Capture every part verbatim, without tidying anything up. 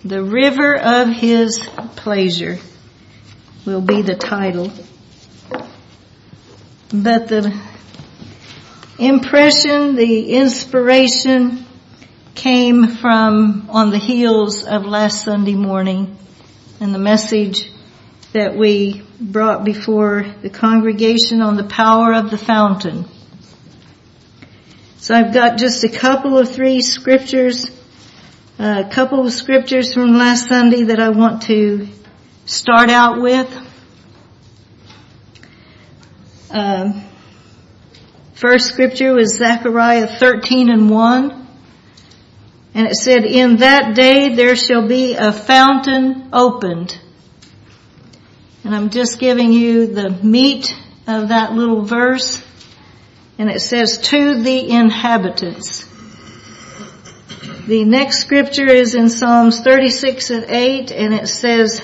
The River of His Pleasure will be the title. But the impression, the inspiration came from on the heels of last Sunday morning and the message that we brought before the congregation on the power of the fountain. So I've got just a couple of three scriptures, a couple of scriptures from last Sunday that I want to start out with. Um, first scripture was Zechariah thirteen and one. And it said, "In that day there shall be a fountain opened." And I'm just giving you the meat of that little verse. And it says, "To the inhabitants." The next scripture is in Psalms thirty-six and eight, and it says,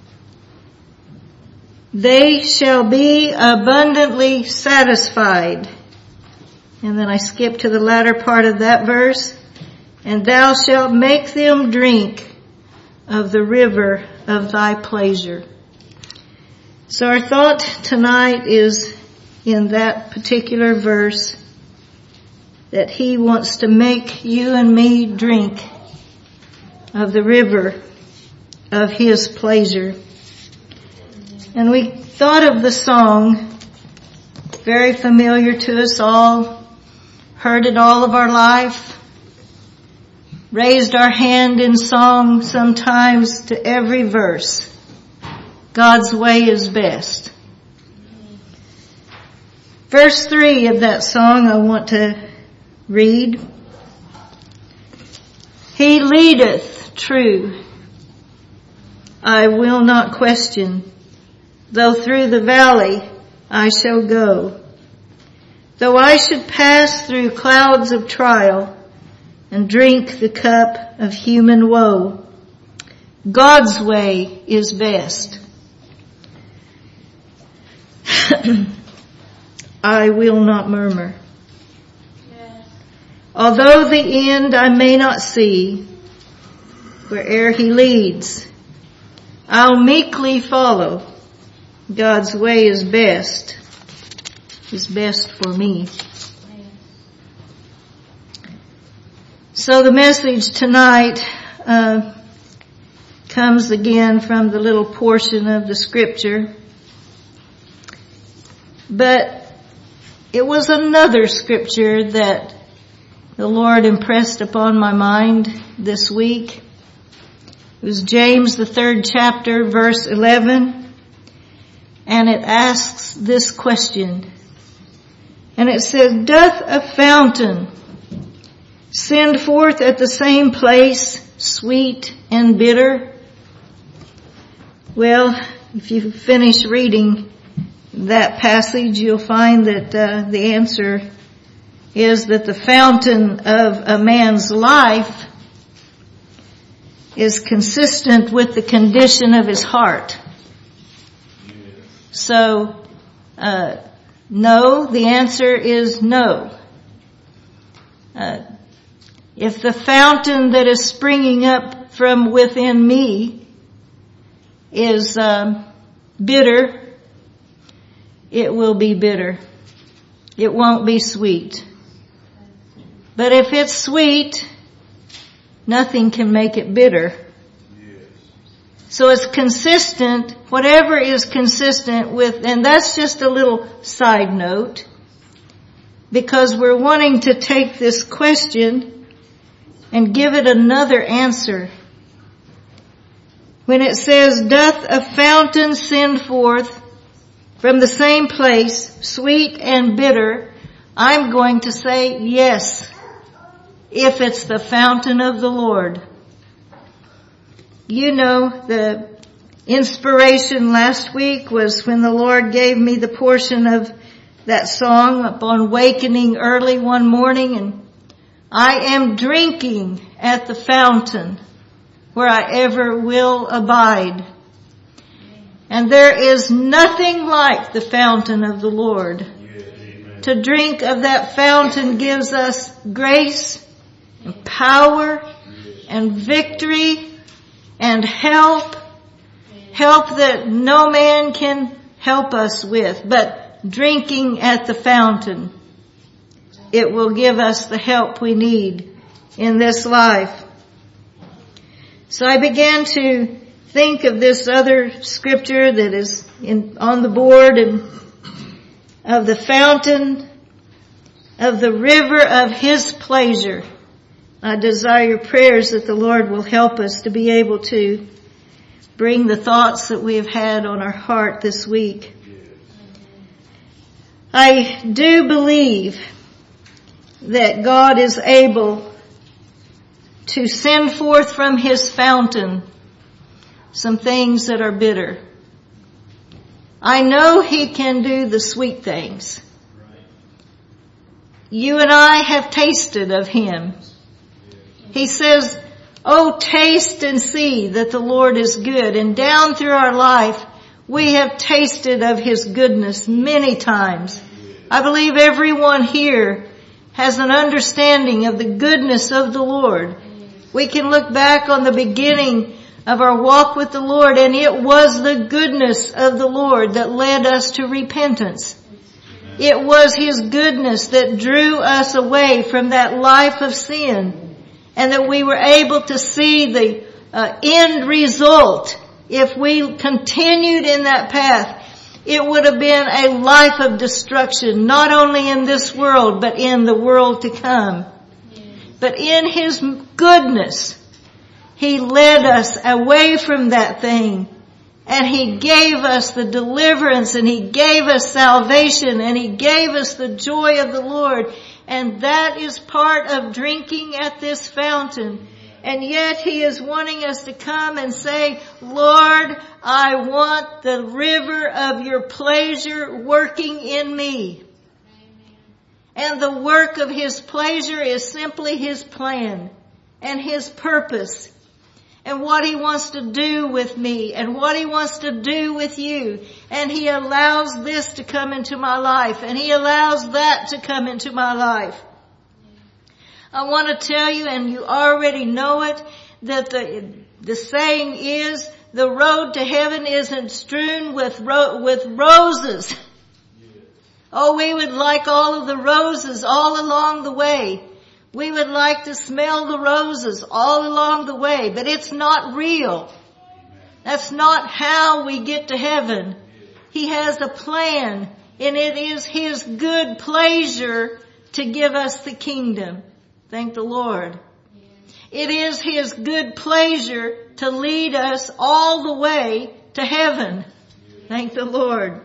"They shall be abundantly satisfied." And then I skip to the latter part of that verse. "And thou shalt make them drink of the river of thy pleasure." So our thought tonight is in that particular verse, that He wants to make you and me drink of the river of His pleasure. And we thought of the song, very familiar to us all, heard it all of our life, raised our hand in song sometimes to every verse. God's way is best. Verse three of that song I want to read. "He leadeth true, I will not question. Though through the valley I shall go. Though I should pass through clouds of trial and drink the cup of human woe, God's way is best. I will not murmur. Although the end I may not see, where'er He leads, I'll meekly follow. God's way is best, is best for me." So the message tonight uh, comes again from the little portion of the scripture. But it was another scripture that the Lord impressed upon my mind this week. It was James, the third chapter, verse eleven. And it asks this question. And it says, "Doth a fountain send forth at the same place sweet and bitter?" Well, if you finish reading that passage, you'll find that uh, the answer is that the fountain of a man's life is consistent with the condition of his heart. So, uh, no, the answer is no. Uh, if the fountain that is springing up from within me is um, bitter, it will be bitter. It won't be sweet. But if it's sweet, nothing can make it bitter. So it's consistent, whatever is consistent with, and that's just a little side note, because we're wanting to take this question and give it another answer. When it says, "Doth a fountain send forth from the same place, sweet and bitter?" I'm going to say yes, if it's the fountain of the Lord. You know, the inspiration last week was when the Lord gave me the portion of that song upon wakening early one morning, and I am drinking at the fountain where I ever will abide. And there is nothing like the fountain of the Lord. Yes, to drink of that fountain gives us grace and power and victory and help, help that no man can help us with, but drinking at the fountain. It will give us the help we need in this life. So I began to think of this other scripture that is in, on the board, and of the fountain of the river of His pleasure. I desire your prayers that the Lord will help us to be able to bring the thoughts that we have had on our heart this week. I do believe that God is able to send forth from His fountain some things that are bitter. I know He can do the sweet things. You and I have tasted of Him. He says, "Oh, taste and see that the Lord is good." And down through our life, we have tasted of His goodness many times. I believe everyone here has an understanding of the goodness of the Lord. We can look back on the beginning of our walk with the Lord, and it was the goodness of the Lord that led us to repentance. It was His goodness that drew us away from that life of sin, and that we were able to see the uh, end result. If we continued in that path, it would have been a life of destruction, not only in this world, but in the world to come. But in His goodness, He led us away from that thing, and He gave us the deliverance, and He gave us salvation, and He gave us the joy of the Lord. And that is part of drinking at this fountain. And yet He is wanting us to come and say, "Lord, I want the river of your pleasure working in me." And the work of His pleasure is simply His plan and His purpose, and what He wants to do with me and what He wants to do with you. And He allows this to come into my life, and He allows that to come into my life. I want to tell you, and you already know it, that the the saying is, the road to heaven isn't strewn with ro- with roses. Oh, we would like all of the roses all along the way. We would like to smell the roses all along the way, but it's not real. That's not how we get to heaven. He has a plan, and it is His good pleasure to give us the kingdom. Thank the Lord. It is His good pleasure to lead us all the way to heaven. Thank the Lord.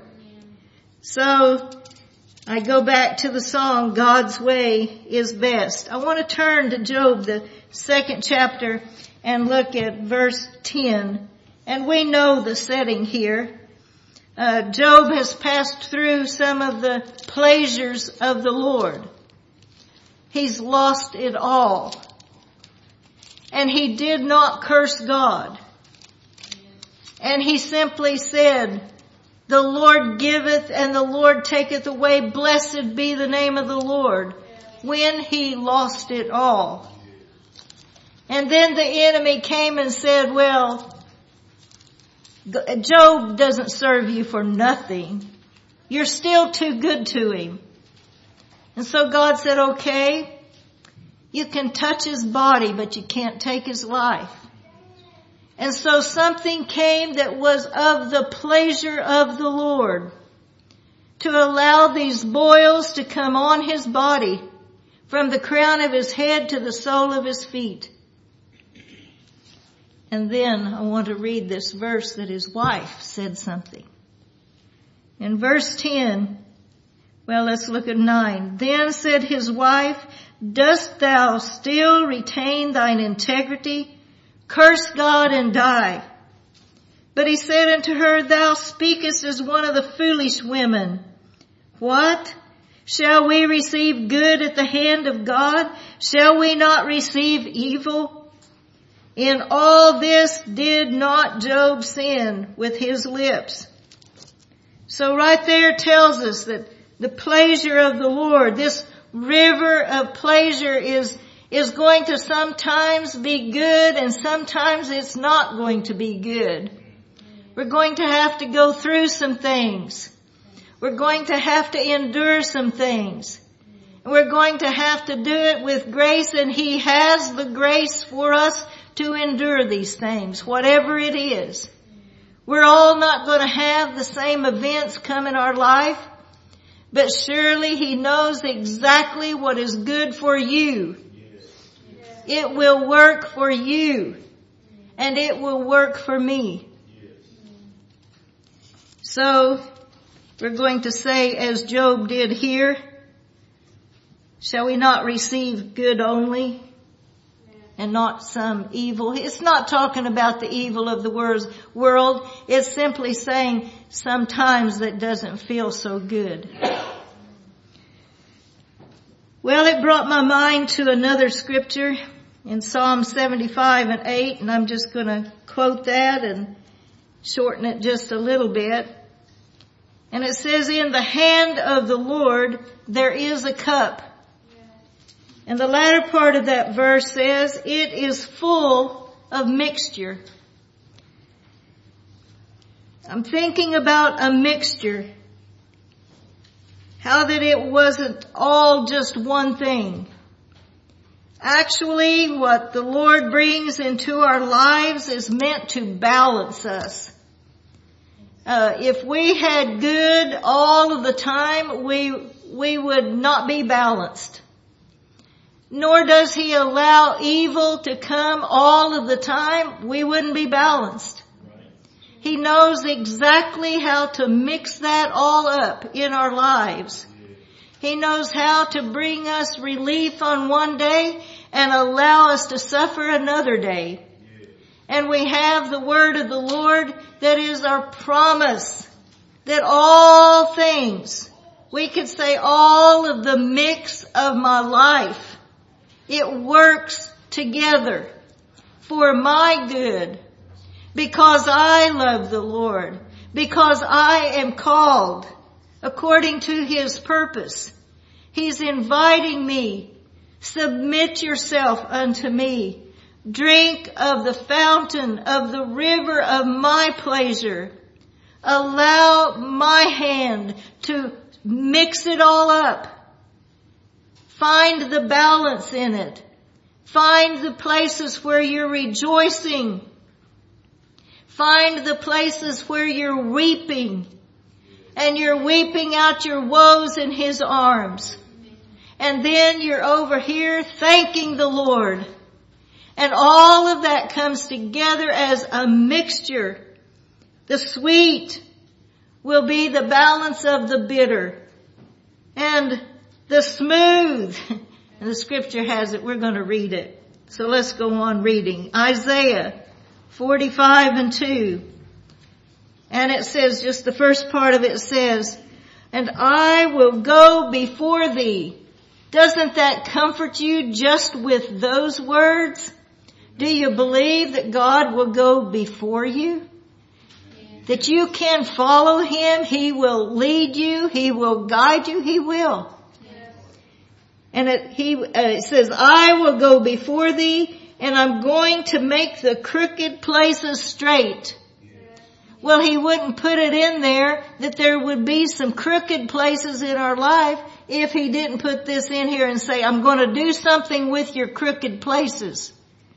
So, I go back to the song, "God's Way is Best." I want to turn to Job, the second chapter, and look at verse ten. And we know the setting here. Uh, Job has passed through some of the pleasures of the Lord. He's lost it all. And he did not curse God. And he simply said, "The Lord giveth and the Lord taketh away. Blessed be the name of the Lord," when he lost it all. And then the enemy came and said, "Well, Job doesn't serve you for nothing. You're still too good to him." And so God said, "Okay, you can touch his body, but you can't take his life." And so something came that was of the pleasure of the Lord, to allow these boils to come on his body from the crown of his head to the sole of his feet. And then I want to read this verse that his wife said something. In verse ten, well, let's look at nine. "Then said his wife, Dost thou still retain thine integrity? Curse God and die." But he said unto her, "Thou speakest as one of the foolish women. What? Shall we receive good at the hand of God? Shall we not receive evil? In all this did not Job sin with his lips." So right there tells us that the pleasure of the Lord, this river of pleasure, is is going to sometimes be good and sometimes it's not going to be good. We're going to have to go through some things. We're going to have to endure some things. We're going to have to do it with grace, and He has the grace for us to endure these things, whatever it is. We're all not going to have the same events come in our life, but surely He knows exactly what is good for you. It will work for you, and it will work for me. So, we're going to say, as Job did here, shall we not receive good only and not some evil? It's not talking about the evil of the world. It's simply saying sometimes that doesn't feel so good. Well, it brought my mind to another scripture in Psalm seventy-five and eight, and I'm just going to quote that and shorten it just a little bit. And it says, in the hand of the Lord there is a cup. And the latter part of that verse says, it is full of mixture. I'm thinking about a mixture. How that it wasn't all just one thing. Actually, what the Lord brings into our lives is meant to balance us. Uh, if we had good all of the time, we, we would not be balanced. Nor does He allow evil to come all of the time. We wouldn't be balanced. He knows exactly how to mix that all up in our lives. He knows how to bring us relief on one day and allow us to suffer another day. And we have the word of the Lord that is our promise that all things, we could say all of the mix of my life, it works together for my good because I love the Lord, because I am called according to His purpose. He's inviting me, submit yourself unto me. Drink of the fountain of the river of my pleasure. Allow my hand to mix it all up. Find the balance in it. Find the places where you're rejoicing. Find the places where you're weeping. And you're weeping out your woes in His arms. And then you're over here thanking the Lord. And all of that comes together as a mixture. The sweet will be the balance of the bitter. And the smooth, and the scripture has it, we're going to read it. So let's go on reading. Isaiah forty-five and two. And it says, just the first part of it says, and I will go before thee. Doesn't that comfort you just with those words? Do you believe that God will go before you? That you can follow Him? He will lead you. He will guide you. He will. And it, he, uh, it says, I will go before thee, and I'm going to make the crooked places straight. Well, He wouldn't put it in there that there would be some crooked places in our life if He didn't put this in here and say, I'm going to do something with your crooked places.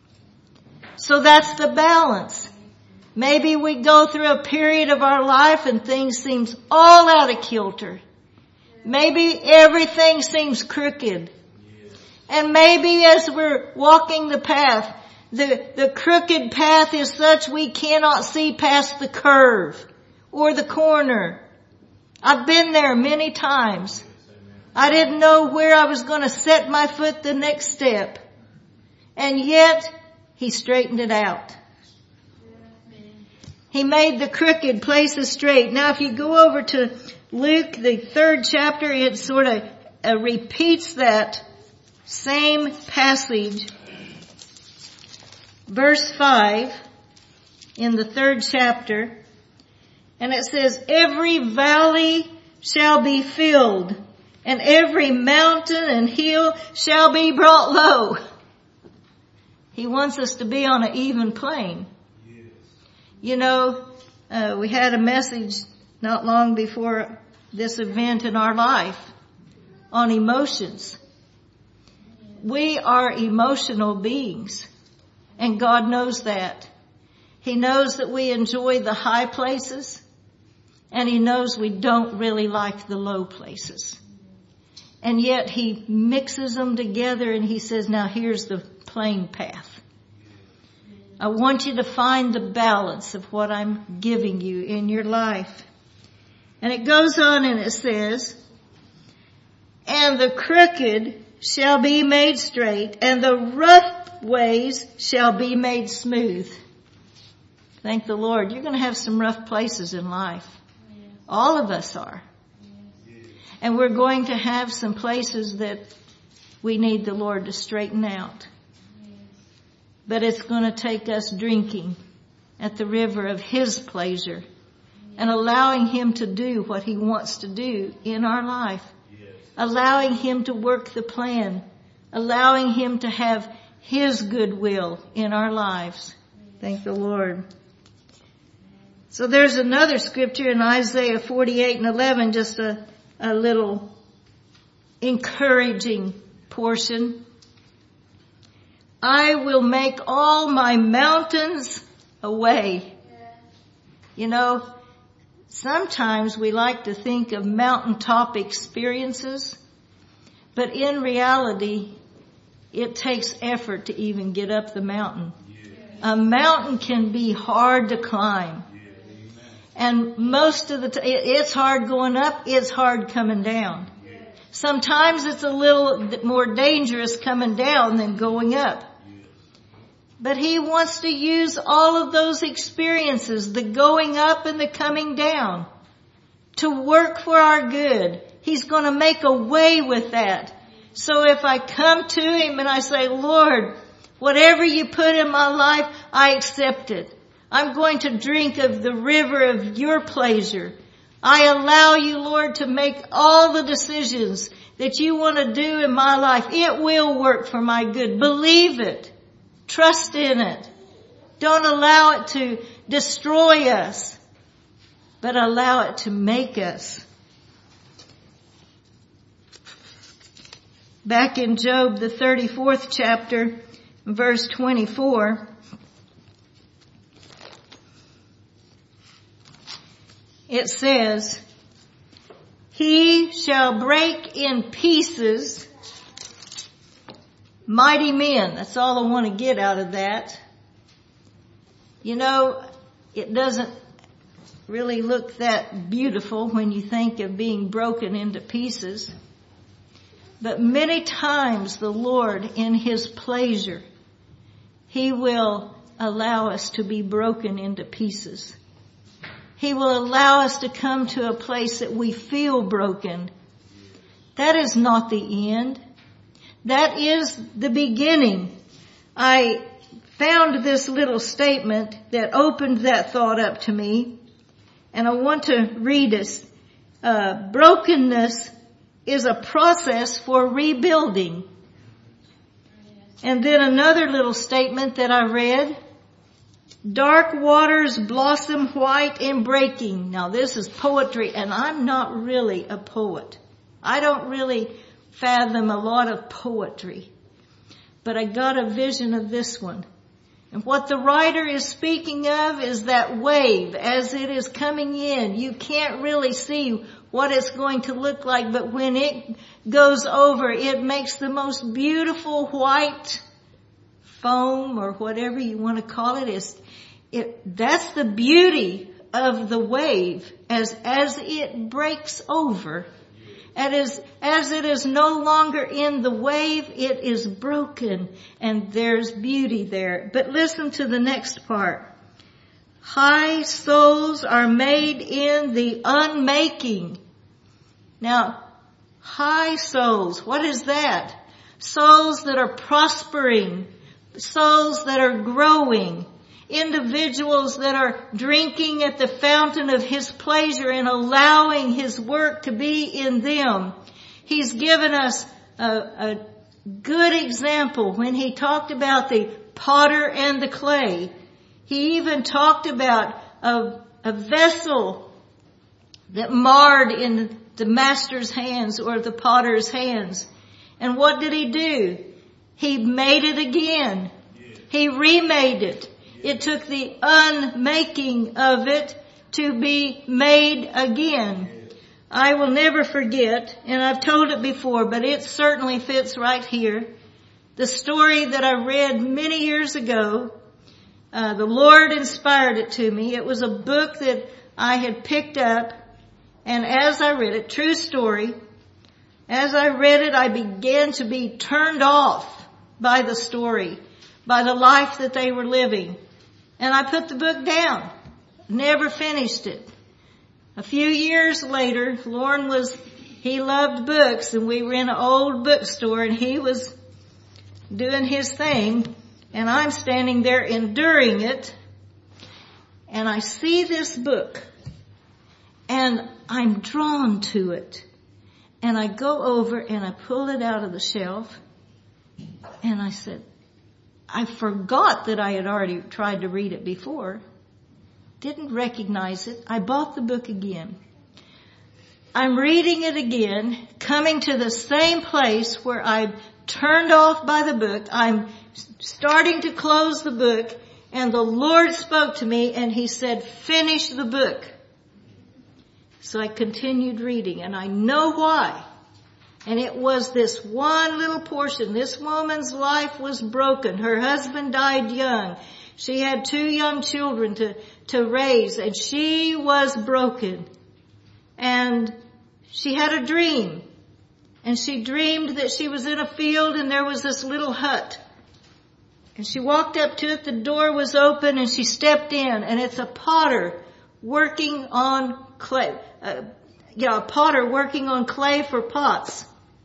So that's the balance. Maybe we go through a period of our life and things seems all out of kilter. Maybe everything seems crooked. And maybe as we're walking the path, the, the crooked path is such we cannot see past the curve or the corner. I've been there many times. I didn't know where I was going to set my foot the next step. And yet, He straightened it out. He made the crooked places straight. Now, if you go over to Luke, the third chapter, it sort of uh, repeats that same passage. Verse five in the third chapter. And it says, every valley shall be filled, and every mountain and hill shall be brought low. He wants us to be on an even plane. Yes. You know, uh, we had a message not long before this event in our life on emotions. We are emotional beings, and God knows that. He knows that we enjoy the high places, and He knows we don't really like the low places. And yet He mixes them together and He says, now here's the plain path. I want you to find the balance of what I'm giving you in your life. And it goes on and it says, and the crooked shall be made straight, and the rough ways shall be made smooth. Thank the Lord. You're going to have some rough places in life. All of us are. And we're going to have some places that we need the Lord to straighten out. But it's going to take us drinking at the river of His pleasure and allowing Him to do what He wants to do in our life. Allowing Him to work the plan. Allowing Him to have His goodwill in our lives. Thank the Lord. So there's another scripture in Isaiah forty-eight and eleven, just a, a little encouraging portion. I will make all my mountains a way. You know, sometimes we like to think of mountaintop experiences, but in reality, it takes effort to even get up the mountain. A mountain can be hard to climb. And most of the time, it's hard going up, it's hard coming down. Sometimes it's a little more dangerous coming down than going up. But He wants to use all of those experiences, the going up and the coming down, to work for our good. He's going to make a way with that. So if I come to Him and I say, Lord, whatever you put in my life, I accept it. I'm going to drink of the river of your pleasure. I allow you, Lord, to make all the decisions that you want to do in my life. It will work for my good. Believe it. Trust in it. Don't allow it to destroy us, but allow it to make us. Back in Job, the thirty-fourth chapter, verse twenty-four, it says, He shall break in pieces mighty men. That's all I want to get out of that. You know, it doesn't really look that beautiful when you think of being broken into pieces. But many times the Lord, in His pleasure, He will allow us to be broken into pieces. He will allow us to come to a place that we feel broken. That is not the end. That is the beginning. I found this little statement that opened that thought up to me, and I want to read it. Uh, brokenness is a process for rebuilding. And then another little statement that I read, dark waters blossom white in breaking. Now this is poetry, and I'm not really a poet. I don't really fathom a lot of poetry. But I got a vision of this one. And what the writer is speaking of is that wave as it is coming in. You can't really see what it's going to look like, but when it goes over, it makes the most beautiful white foam, or whatever you want to call it. It's, it that's the beauty of the wave as as it breaks over. And as, as it is no longer in the wave, it is broken, and there's beauty there. But listen to the next part. High souls are made in the unmaking. Now, high souls, what is that? Souls that are prospering, souls that are growing, individuals that are drinking at the fountain of His pleasure and allowing His work to be in them. He's given us a, a good example when He talked about the potter and the clay. He even talked about a, a vessel that marred in the master's hands or the potter's hands. And what did he do? He made it again. He remade it. It took the unmaking of it to be made again. I will never forget, and I've told it before, but it certainly fits right here. The story that I read many years ago, uh, the Lord inspired it to me. It was a book that I had picked up, and as I read it, true story, as I read it, I began to be turned off by the story, by the life that they were living. And I put the book down, never finished it. A few years later, Lauren was, he loved books, and we were in an old bookstore, and he was doing his thing, and I'm standing there enduring it, and I see this book, and I'm drawn to it, and I go over and I pull it out of the shelf, and I said, I forgot that I had already tried to read it before. Didn't recognize it. I bought the book again. I'm reading it again, coming to the same place where I turned off by the book. I'm starting to close the book, and the Lord spoke to me, and he said, finish the book. So I continued reading, and I know why. And it was this one little portion. This woman's life was broken. Her husband died young. She had two young children to, to raise, and she was broken. And she had a dream. And she dreamed that she was in a field and there was this little hut. And she walked up to it, the door was open, and she stepped in, and it's a potter working on clay. Uh, yeah, a potter working on clay for pots.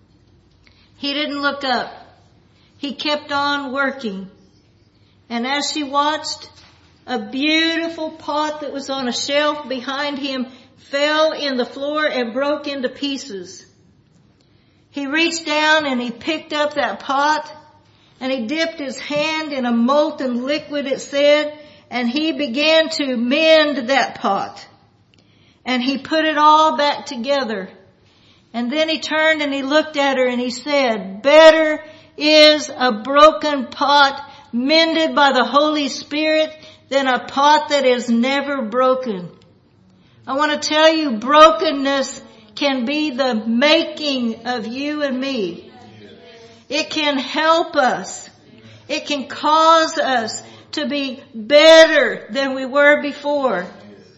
He didn't look up. He kept on working. And as she watched, a beautiful pot that was on a shelf behind him fell in the floor and broke into pieces. He reached down and he picked up that pot, and he dipped his hand in a molten liquid, it said, and he began to mend that pot. And he put it all back together. And then he turned and he looked at her and he said, better is a broken pot mended by the Holy Spirit than a pot that is never broken. I want to tell you, brokenness can be the making of you and me. It can help us. It can cause us to be better than we were before.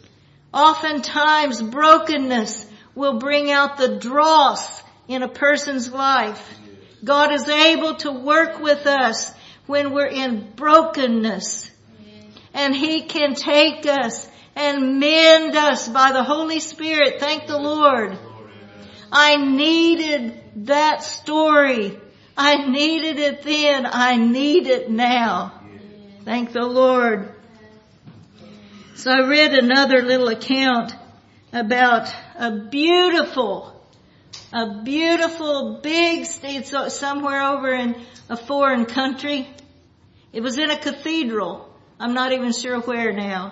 Oftentimes, brokenness will bring out the dross in a person's life. God is able to work with us when we're in brokenness. And He can take us and mend us by the Holy Spirit. Thank the Lord. I needed that story. I needed it then. I need it now. Thank the Lord. So I read another little account about a beautiful, a beautiful big, it's somewhere over in a foreign country. It was in a cathedral. I'm not even sure where now.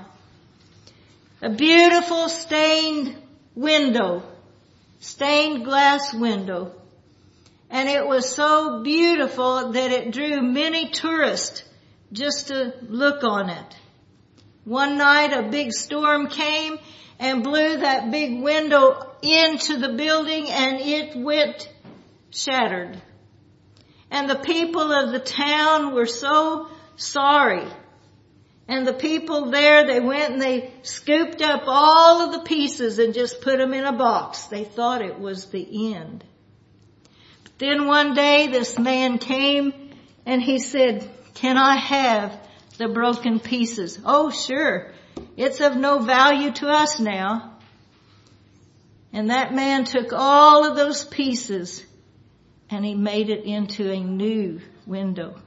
A beautiful stained window, stained glass window. And it was so beautiful that it drew many tourists just to look on it. One night a big storm came and blew that big window into the building, and it went shattered. And the people of the town were so sorry. And the people there, they went and they scooped up all of the pieces and just put them in a box. They thought it was the end. But then one day this man came and he said, can I have the broken pieces? Oh, sure. It's of no value to us now. And that man took all of those pieces and he made it into a new window.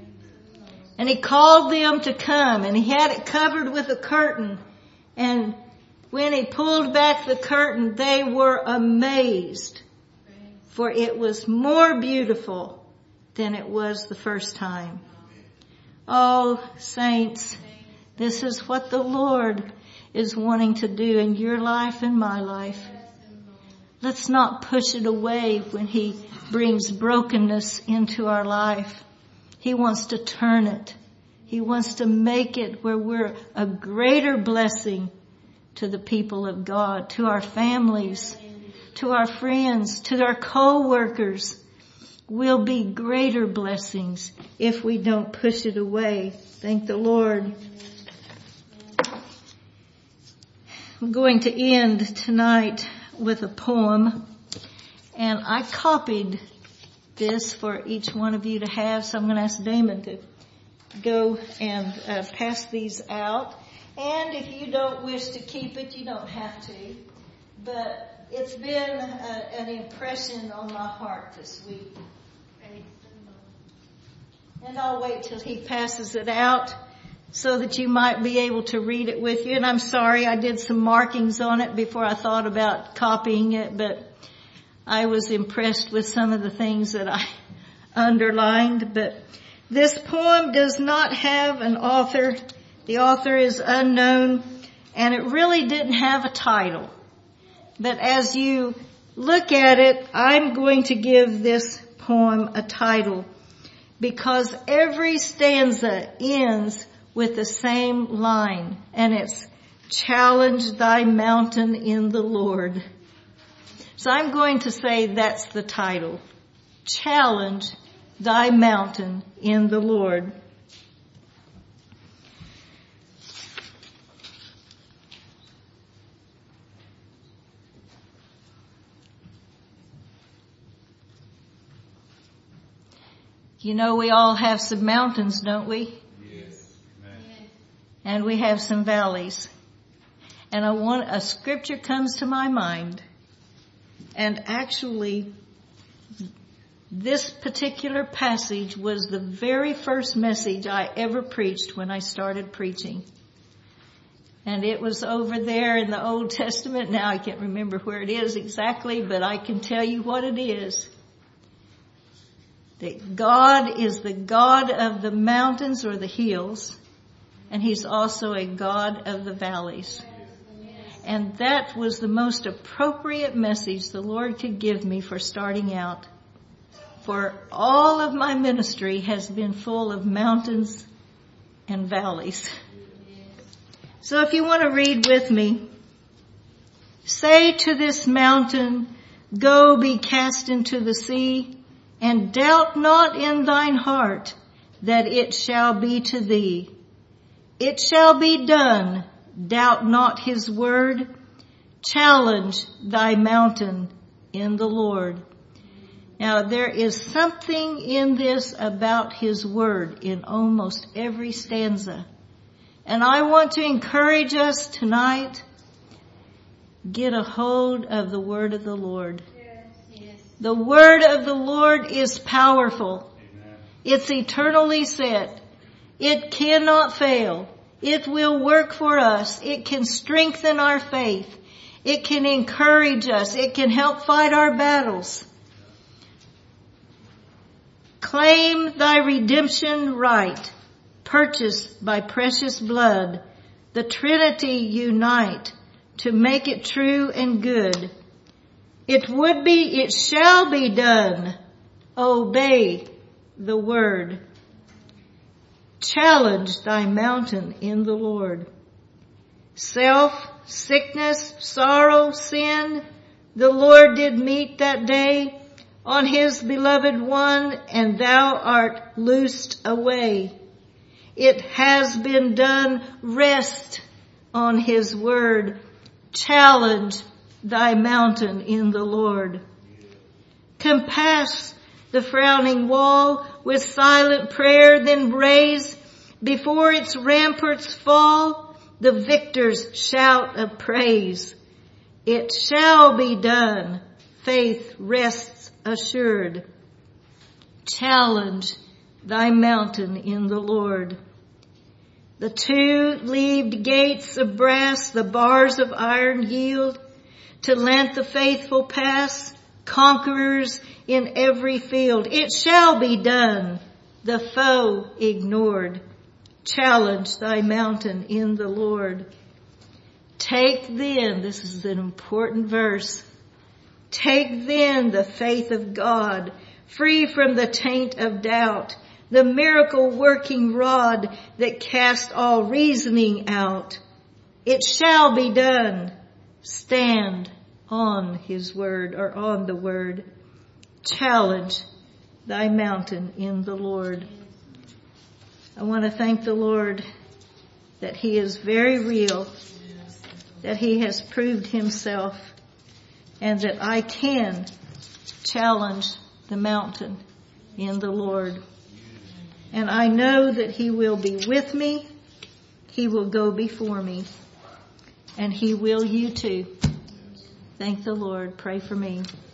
And he called them to come, and he had it covered with a curtain. And when he pulled back the curtain, they were amazed, for it was more beautiful than it was the first time. Oh, saints, this is what the Lord is wanting to do in your life and my life. Let's not push it away when He brings brokenness into our life. He wants to turn it. He wants to make it where we're a greater blessing to the people of God, to our families, to our friends, to our co-workers. We'll be greater blessings if we don't push it away. Thank the Lord. I'm going to end tonight with a poem, and I copied this for each one of you to have, so I'm going to ask Damon to go and uh, pass these out. And if you don't wish to keep it, you don't have to. But it's been a, an impression on my heart this week. And I'll wait till he passes it out so that you might be able to read it with you. And I'm sorry, I did some markings on it before I thought about copying it, but I was impressed with some of the things that I underlined. But this poem does not have an author. The author is unknown, and it really didn't have a title. But as you look at it, I'm going to give this poem a title, because every stanza ends with the same line, and it's challenge thy mountain in the Lord. So I'm going to say that's the title. Challenge thy mountain in the Lord. You know, we all have some mountains, don't we? Yes. Amen. And we have some valleys. And I want, a scripture comes to my mind. And actually, this particular passage was the very first message I ever preached when I started preaching. And it was over there in the Old Testament. Now I can't remember where it is exactly, but I can tell you what it is. That God is the God of the mountains or the hills, and He's also a God of the valleys. And that was the most appropriate message the Lord could give me for starting out. For all of my ministry has been full of mountains and valleys. So if you want to read with me, say to this mountain, go be cast into the sea, and doubt not in thine heart that it shall be to thee. It shall be done. Doubt not His word. Challenge thy mountain in the Lord. Now there is something in this about His word in almost every stanza. And I want to encourage us tonight, get a hold of the word of the Lord. The word of the Lord is powerful. Amen. It's eternally set. It cannot fail. It will work for us. It can strengthen our faith. It can encourage us. It can help fight our battles. Claim thy redemption right, purchased by precious blood. The Trinity unite to make it true and good. It would be, it shall be done. Obey the word. Challenge thy mountain in the Lord. Self, sickness, sorrow, sin, the Lord did meet that day on His beloved one, and thou art loosed away. It has been done. Rest on His word. Challenge thy mountain in the Lord. Compass the frowning wall with silent prayer, then raise before its ramparts fall the victor's shout of praise. It shall be done. Faith rests assured. Challenge thy mountain in the Lord. The two-leaved gates of brass, the bars of iron yield. To let the faithful pass, conquerors in every field. It shall be done, the foe ignored. challenge thy mountain in the Lord. Take then, this is an important verse, take then the faith of God, free from the taint of doubt, the miracle working rod that cast all reasoning out. It shall be done. Stand on his word, or on the word. Challenge thy mountain in the Lord. I want to thank the Lord that he is very real, that he has proved himself, and that I can challenge the mountain in the Lord. And I know that he will be with me, he will go before me, and he will you too. Thank the Lord. Pray for me.